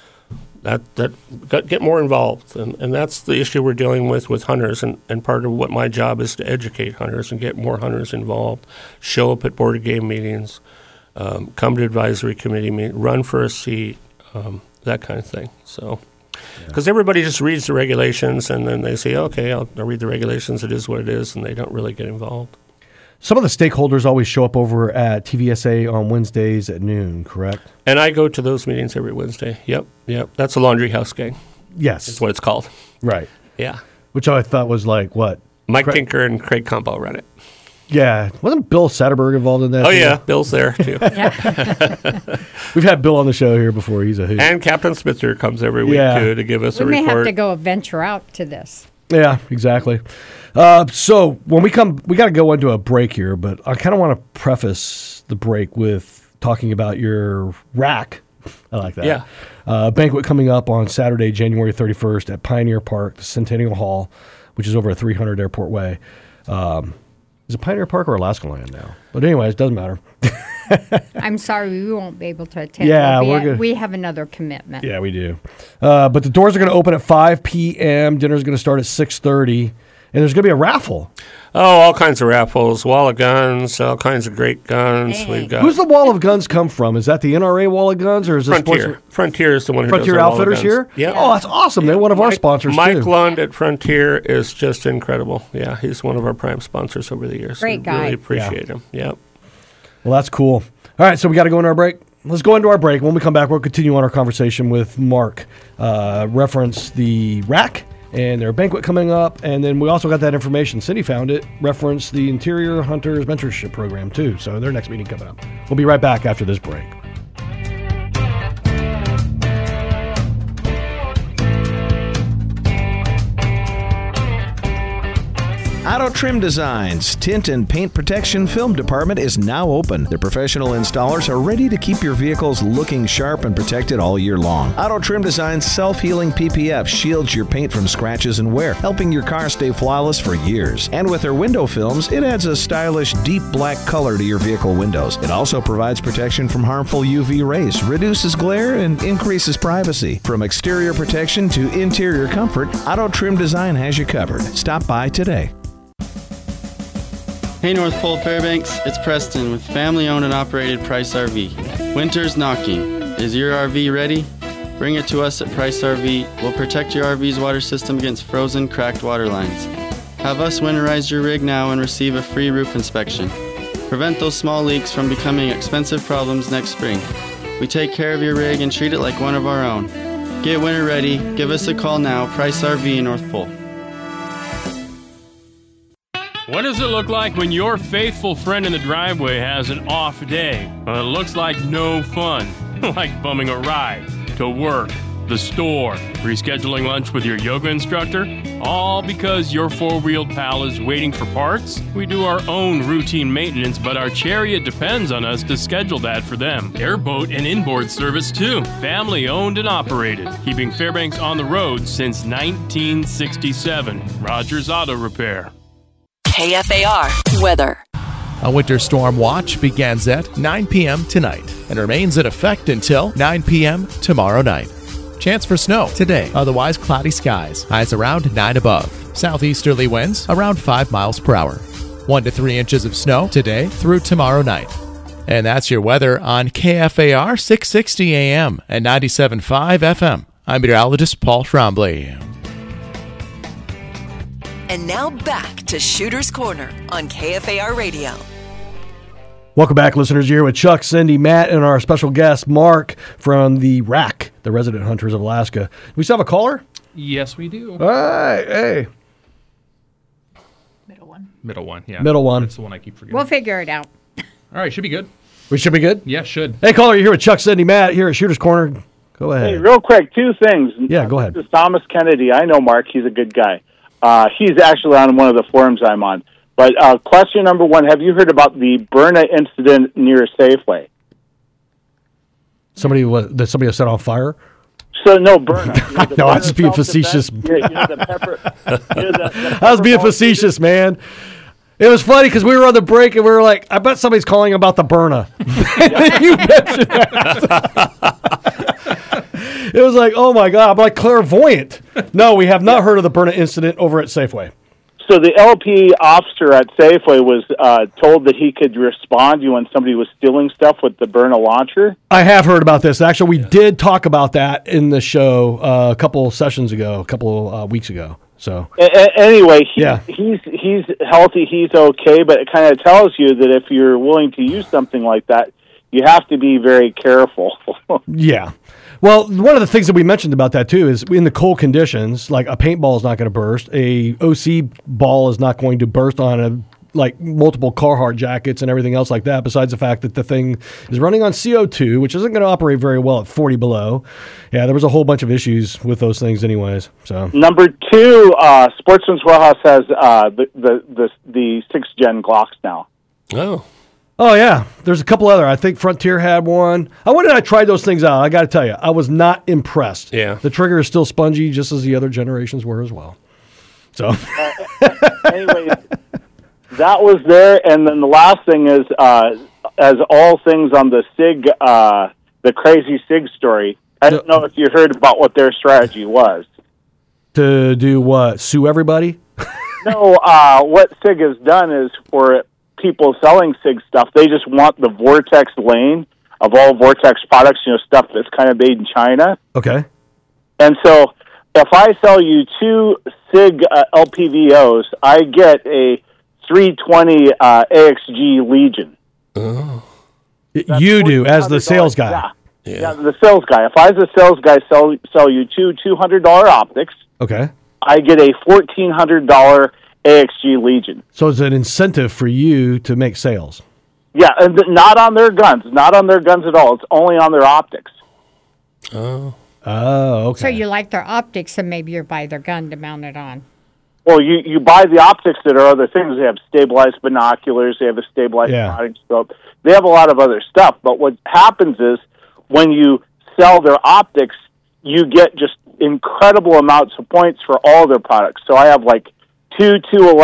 Get more involved, and that's the issue we're dealing with hunters, and part of what my job is to educate hunters and get more hunters involved, show up at Board of Game meetings, come to advisory committee meetings, run for a seat, that kind of thing. So, because everybody just reads the regulations and then they say, okay, I'll read the regulations, it is what it is, and they don't really get involved. Some of the stakeholders always show up over at TVSA on Wednesdays at noon, correct? And I go to those meetings every Wednesday. Yep. That's the Laundry House Gang. Yes. That's what it's called. Right. Yeah. Which I thought was what? Mike Tinker and Craig Compo run it. Yeah. Wasn't Bill Satterberg involved in that? Oh, yeah. Bill's there, too. We've had Bill on the show here before. He's a hoot. And Captain Spitzer comes every week, too, to give us a report. We may have to go venture out to this. Yeah, exactly. So when we got to go into a break here, but I kind of want to preface the break with talking about your rack I like that. Yeah. Banquet coming up on Saturday, January 31st at Pioneer Park, Centennial Hall, which is over at 300 Airport Way. Is it Pioneer Park or Alaska Land now? But anyways, it doesn't matter. I'm sorry, we won't be able to attend. Yeah, we have another commitment. Yeah, we do. But the doors are going to open at 5 p.m. Dinner's going to start at 6:30. And there's going to be a raffle. Oh, all kinds of raffles, wall of guns, all kinds of great guns. Hey. We've got Who's the wall of guns come from? Is that the NRA wall of guns, or is this Frontier? Frontier is the one who Frontier does our wall of Outfitters guns. here? Yeah. Oh, that's awesome. They're one of our sponsors, Mike too. Lund at Frontier is just incredible. Yeah, he's one of our prime sponsors over the years. Great We guy. really appreciate him. Yep. Well, that's cool. All right, so we got to go into our break. Let's go into our break. When we come back, we'll continue on our conversation with Mark. Reference the rack and their banquet coming up. And then we also got that information. Cindy found it. Reference the Interior Hunters Mentorship Program, too. So their next meeting coming up. We'll be right back after this break. Auto Trim Designs Tint and Paint Protection Film Department is now open. Their professional installers are ready to keep your vehicles looking sharp and protected all year long. Auto Trim Designs self-healing PPF shields your paint from scratches and wear, helping your car stay flawless for years. And with their window films, it adds a stylish deep black color to your vehicle windows. It also provides protection from harmful UV rays, reduces glare, and increases privacy. From exterior protection to interior comfort, Auto Trim Design has you covered. Stop by today. Hey North Pole Fairbanks, it's Preston with family-owned and operated Price RV. Winter's knocking. Is your RV ready? Bring it to us at Price RV. We'll protect your RV's water system against frozen, cracked water lines. Have us winterize your rig now and receive a free roof inspection. Prevent those small leaks from becoming expensive problems next spring. We take care of your rig and treat it like one of our own. Get winter ready. Give us a call now. Price RV in North Pole. What does it look like when your faithful friend in the driveway has an off day? Well, it looks like no fun, like bumming a ride to work, the store, rescheduling lunch with your yoga instructor, all because your four-wheeled pal is waiting for parts? We do our own routine maintenance, but our chariot depends on us to schedule that for them. Airboat and inboard service too. Family owned and operated, keeping Fairbanks on the road since 1967. Rogers Auto Repair. KFAR weather. A winter storm watch begins at 9 p.m. tonight and remains in effect until 9 p.m. tomorrow night. Chance for snow today, otherwise cloudy skies. Highs around 9 above. Southeasterly winds around 5 miles per hour. 1 to 3 inches of snow today through tomorrow night. And that's your weather on KFAR 660 AM and 97.5 FM. I'm meteorologist Paul Trombley. And now back to Shooter's Corner on KFAR Radio. Welcome back, listeners. You're here with Chuck, Cindy, Matt, and our special guest, Mark, from the RAC, the Resident Hunters of Alaska. Do we still have a caller? Yes, we do. All right. Hey. Middle one, yeah. Middle one. That's the one I keep forgetting. We'll figure it out. All right, should be good. We should be good? Yeah, should. Hey, caller, you're here with Chuck, Cindy, Matt, here at Shooter's Corner. Go ahead. Hey, real quick, two things. Yeah, go ahead. This is Thomas Kennedy. I know Mark. He's a good guy. He's actually on one of the forums I'm on. But question number one, have you heard about the Berna incident near Safeway? Somebody was set on fire? So, no, Berna. No, I was being facetious. I was being facetious, man. It was funny because we were on the break and we were like, I bet somebody's calling about the Berna. You mentioned that. It was like, oh my God, I'm like clairvoyant. No, we have not heard of the Berna incident over at Safeway. So the LP officer at Safeway was told that he could respond to you when somebody was stealing stuff with the Berna launcher? I have heard about this. Actually, we did talk about that in the show a couple sessions ago, a couple weeks ago. So anyway, he's healthy, he's okay, but it kind of tells you that if you're willing to use something like that, you have to be very careful. Yeah. Well, one of the things that we mentioned about that, too, is in the cold conditions, like a paintball is not going to burst. A OC ball is not going to burst on multiple Carhartt jackets and everything else like that, besides the fact that the thing is running on CO2, which isn't going to operate very well at 40 below. Yeah, there was a whole bunch of issues with those things anyways. So Number two, Sportsman's Warehouse has the 6th gen Glocks now. Oh. Oh, yeah. There's a couple other. I think Frontier had one. I went and I tried those things out. I got to tell you, I was not impressed. Yeah. The trigger is still spongy, just as the other generations were as well. So, Anyways, that was there. And then the last thing is, as all things on the SIG, the crazy SIG story, I don't know if you heard about what their strategy was. To do what? Sue everybody? No, what SIG has done is for people selling SIG stuff, they just want the Vortex lane of all Vortex products, stuff that's kind of made in China. Okay. And so if I sell you 2 SIG LPVOs, I get a 320 AXG Legion. Oh. You do, as the sales guy. Yeah, the sales guy. If I, as a sales guy, sell you 2 $200 optics, Okay. I get a $1,400 AXG Legion. So it's an incentive for you to make sales. Yeah, and not on their guns. Not on their guns at all. It's only on their optics. Oh, okay. So you like their optics, and maybe you buy their gun to mount it on. Well, you buy the optics that are other things. They have stabilized binoculars. They have a stabilized sonotic scope. They have a lot of other stuff. But what happens is when you sell their optics, you get just incredible amounts of points for all their products. So I have like 2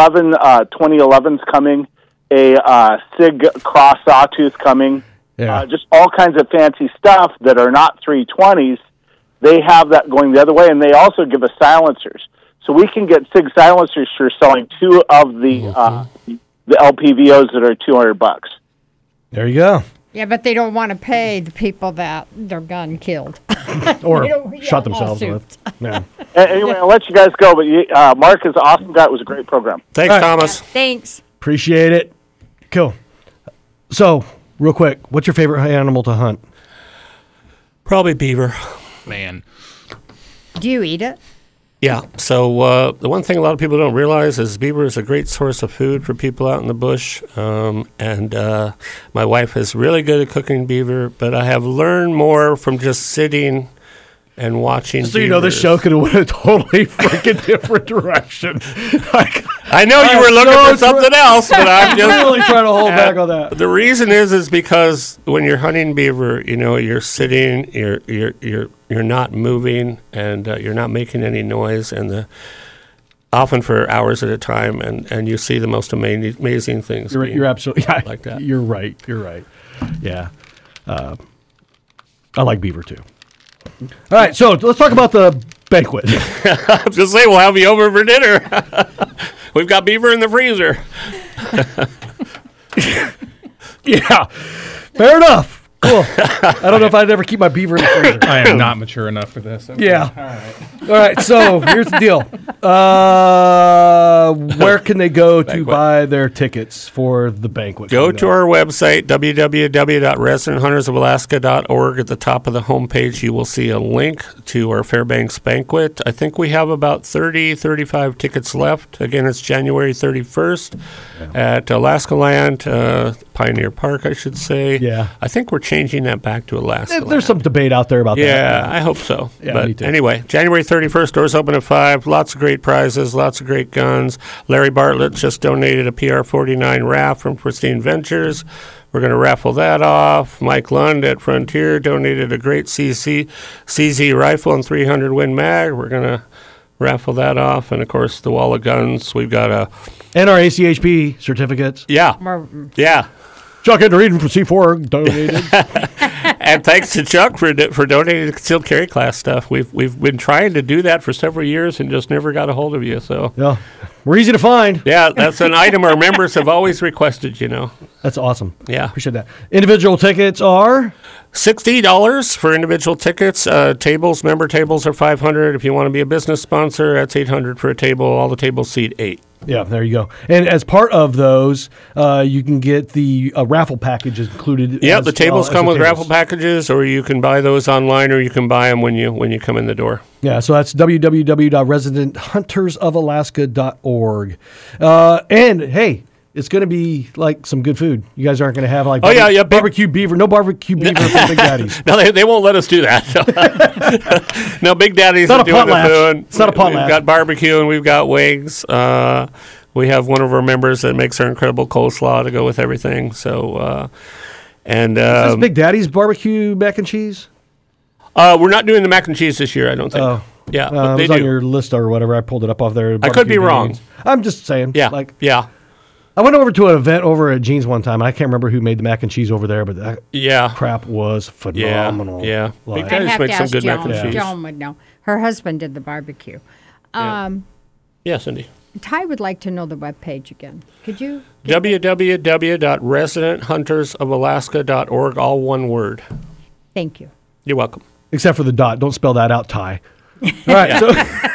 2011s coming, a SIG Cross Sawtooth coming, just all kinds of fancy stuff that are not 320s. They have that going the other way, and they also give us silencers. So we can get SIG silencers for selling 2 of the LPVOs that are $200. There you go. Yeah, but they don't want to pay the people that their gun killed. Or They don't- shot themselves lawsuits. with. Yeah. Anyway, I'll let you guys go, but Mark is an awesome guy. It was a great program. Thanks, Thomas. Thanks. Appreciate it. Cool. So, real quick, what's your favorite animal to hunt? Probably beaver. Man. Do you eat it? Yeah. So the one thing a lot of people don't realize is beaver is a great source of food for people out in the bush. And my wife is really good at cooking beaver, but I have learned more from just sitting and watching. So you know, this show could have went a totally freaking different direction. I know you were looking for something else, but I'm just really trying to hold back on that. The reason is because when you're hunting beaver, you're sitting, you're not moving, and you're not making any noise, and often for hours at a time, and you see the most amazing things. You're absolutely like that. You're right. You're right. Yeah, I like beaver too. All right, so let's talk about the banquet. I was just saying, we'll have you over for dinner. We've got beaver in the freezer. Yeah, fair enough. Cool. I don't know if I'd ever keep my beaver in the freezer. I am not mature enough for this. Okay. Yeah. All right. So here's the deal. Where can they go to buy their tickets for the banquet? Go to our website, www.residenthuntersofalaska.org. At the top of the homepage, you will see a link to our Fairbanks banquet. I think we have about 35 tickets left. Again, it's January 31st at Alaska Land, Pioneer Park, I should say. Yeah. I think we're changing that back to Alaska Land. There's some debate out there about that. Yeah, I hope so. Yeah, but me too. anyway, January 31st, doors open at 5. Lots of great prizes, lots of great guns. Larry Bartlett just donated a PR-49 RAF from Pristine Ventures. We're going to raffle that off. Mike Lund at Frontier donated a great CZ rifle and 300 Win Mag. We're going to raffle that off. And, of course, the wall of guns. We've got and our ACHP certificates. Yeah. Yeah. Chuck Eden from C4 donated. And thanks to Chuck for donating the concealed carry class stuff. We've been trying to do that for several years and just never got a hold of you. So yeah, we're easy to find. Yeah, that's an item our members have always requested. That's awesome. Yeah, appreciate that. Individual tickets are $60 for individual tickets. Member tables are $500. If you want to be a business sponsor, that's $800 for a table. All the tables seat 8. Yeah, there you go. And as part of those, you can get the raffle packages included. Yeah, the tables come with raffle packages, or you can buy those online, or you can buy them when you come in the door. Yeah, so that's www.residenthuntersofalaska.org. And hey, it's going to be like some good food. You guys aren't going to have like barbecue beaver. No barbecue beaver from Big Daddy's. No, they won't let us do that. No, Big Daddy's not doing the food. It's not a potlatch. We've got barbecue and we've got wings. We have one of our members that makes our incredible coleslaw to go with everything. So, Is this Big Daddy's barbecue mac and cheese? We're not doing the mac and cheese this year, I don't think. Oh. Yeah, it but they was on do. your list or whatever. I pulled it up off there. I could be wrong. I'm just saying. Yeah, I went over to an event over at Gene's one time. I can't remember who made the mac and cheese over there, but that crap was phenomenal. Yeah. Like, I'd have to some ask good mac Joan. and cheese. Joan would know. Her husband did the barbecue. Yeah, Cindy. Ty would like to know the webpage again. Could you? www.residenthuntersofalaska.org, all one word. Thank you. You're welcome. Except for the dot. Don't spell that out, Ty. All right. So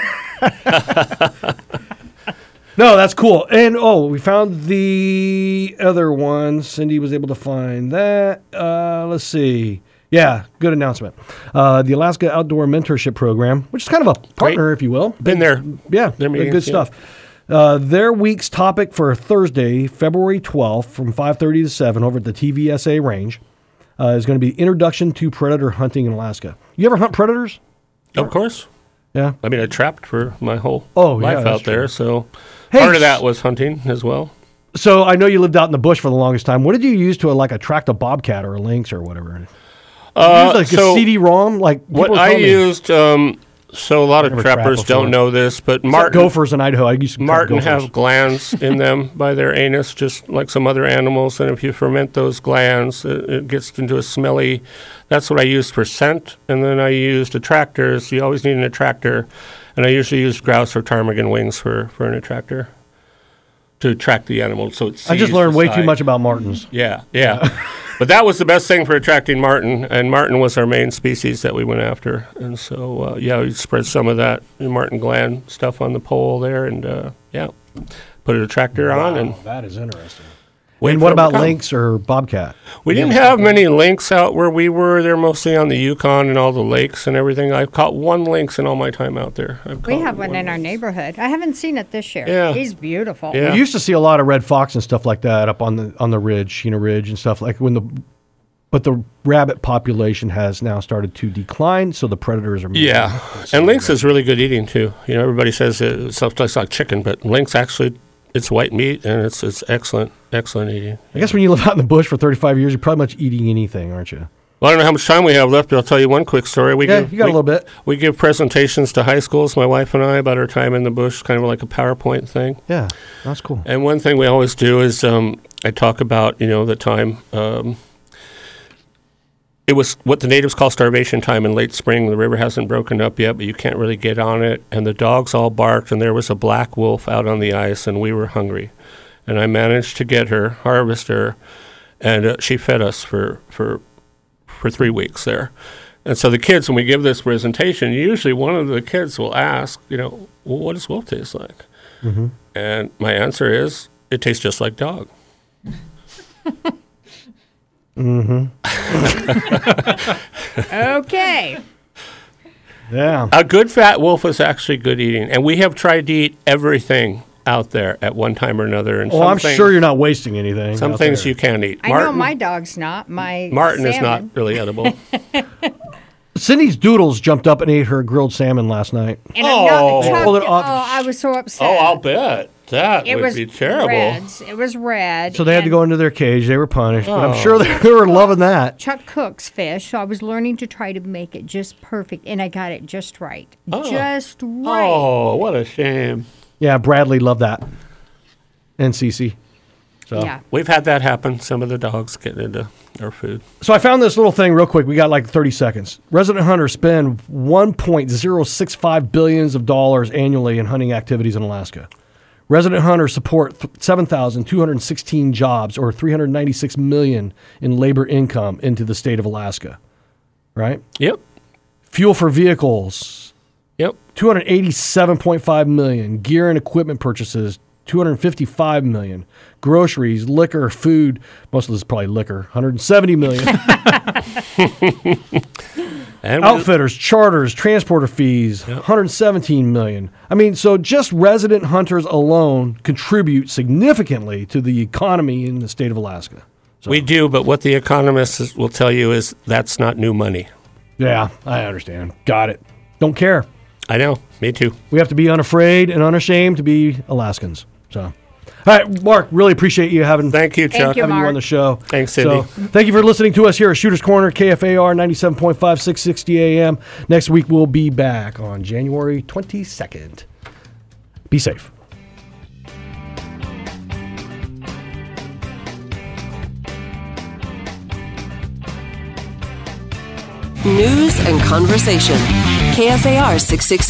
no, that's cool. And, we found the other one. Cindy was able to find that. Let's see. Yeah, good announcement. The Alaska Outdoor Mentorship Program, which is kind of a partner, if you will. Been there. Yeah, Their meetings, good stuff. Their week's topic for Thursday, February 12th, from 5:30 to 7 over at the TVSA range, is going to be Introduction to Predator Hunting in Alaska. You ever hunt predators? Of course. Yeah. I mean, I trapped for my whole yeah, life that's out there, true. so Hey, part of that was hunting as well. So I know you lived out in the bush for the longest time. What did you use to attract a bobcat or a lynx or whatever? A CD-ROM? What I used, so a lot of trappers don't know this, but gophers in Idaho. I used to marten gophers. have glands in them by their anus, just like some other animals. And if you ferment those glands, it gets into a smelly. That's what I used for scent. And then I used attractors. You always need an attractor. And I usually use grouse or ptarmigan wings for an attractor to attract the animal. So it I just learned way too much about martens. Yeah. But that was the best thing for attracting marten, and marten was our main species that we went after. And so, we spread some of that marten gland stuff on the pole there, and, put an attractor on. And that is interesting. wait And for what it to about come. lynx or bobcat? We didn't have many lynx out where we were. They're mostly on the Yukon and all the lakes and everything. I've caught one lynx in all my time out there. We have one in our neighborhood. I haven't seen it this year. Yeah. He's beautiful. We used to see a lot of red fox and stuff like that up on the ridge, Sheena Ridge and stuff but the rabbit population has now started to decline, so the predators are moving. Yeah, and lynx is really good eating too. Everybody says it tastes like chicken, but lynx actually, it's white meat and it's excellent eating. I guess when you live out in the bush for 35 years, you're pretty much eating anything, aren't you? Well, I don't know how much time we have left, but I'll tell you one quick story. You got a little bit. We give presentations to high schools, my wife and I, about our time in the bush, kind of like a PowerPoint thing. Yeah, that's cool. And one thing we always do is I talk about, the time. It was what the natives call starvation time in late spring. The river hasn't broken up yet, but you can't really get on it. And the dogs all barked, and there was a black wolf out on the ice, and we were hungry. And I managed to get her, harvest her, and she fed us for 3 weeks there. And so the kids, when we give this presentation, usually one of the kids will ask, well, what does wolf taste like? Mm-hmm. And my answer is, it tastes just like dog. Mm-hmm. Okay. Yeah. A good fat wolf is actually good eating. And we have tried to eat everything out there at one time or another. And I'm sure you're not wasting anything. Some out things there. you can't eat. I know my dog's not. My Martin is salmon. not really edible. Cindy's Doodles jumped up and ate her grilled salmon last night. And I'm not, Chuck, Pulled it off. I was so upset. Oh, I'll bet. That would be terrible. Reds. It was red. So they had to and go into their cage. They were punished. But I'm sure they were loving that. Chuck cooks fish, so I was learning to try to make it just perfect, and I got it just right. Oh. Just right. Oh, what a shame. Yeah, Bradley loved that. And Cece. So. Yeah. We've had that happen. Some of the dogs get into our food. So I found this little thing real quick. We got like 30 seconds. Resident hunters spend $1.065 billion annually in hunting activities in Alaska. Resident hunters support 7,216 jobs, or $396 million in labor income into the state of Alaska. Right? Yep. Fuel for vehicles. Yep. $287.5 million. Gear and equipment purchases. $255 million. Groceries, liquor, food. Most of this is probably liquor. $170 million. And outfitters, charters, transporter fees, $117 million. I mean, so just resident hunters alone contribute significantly to the economy in the state of Alaska. So. We do, but what the economists will tell you is that's not new money. Yeah, I understand. Got it. Don't care. I know. Me too. We have to be unafraid and unashamed to be Alaskans. So All right, Mark, really appreciate you having. Thank you, Chuck. Thank you, having you Mark. on the show. Thanks, Cindy. So, thank you for listening to us here at Shooter's Corner, KFAR 97.5, 660 AM. Next week, we'll be back on January 22nd. Be safe. News and conversation. KFAR 660.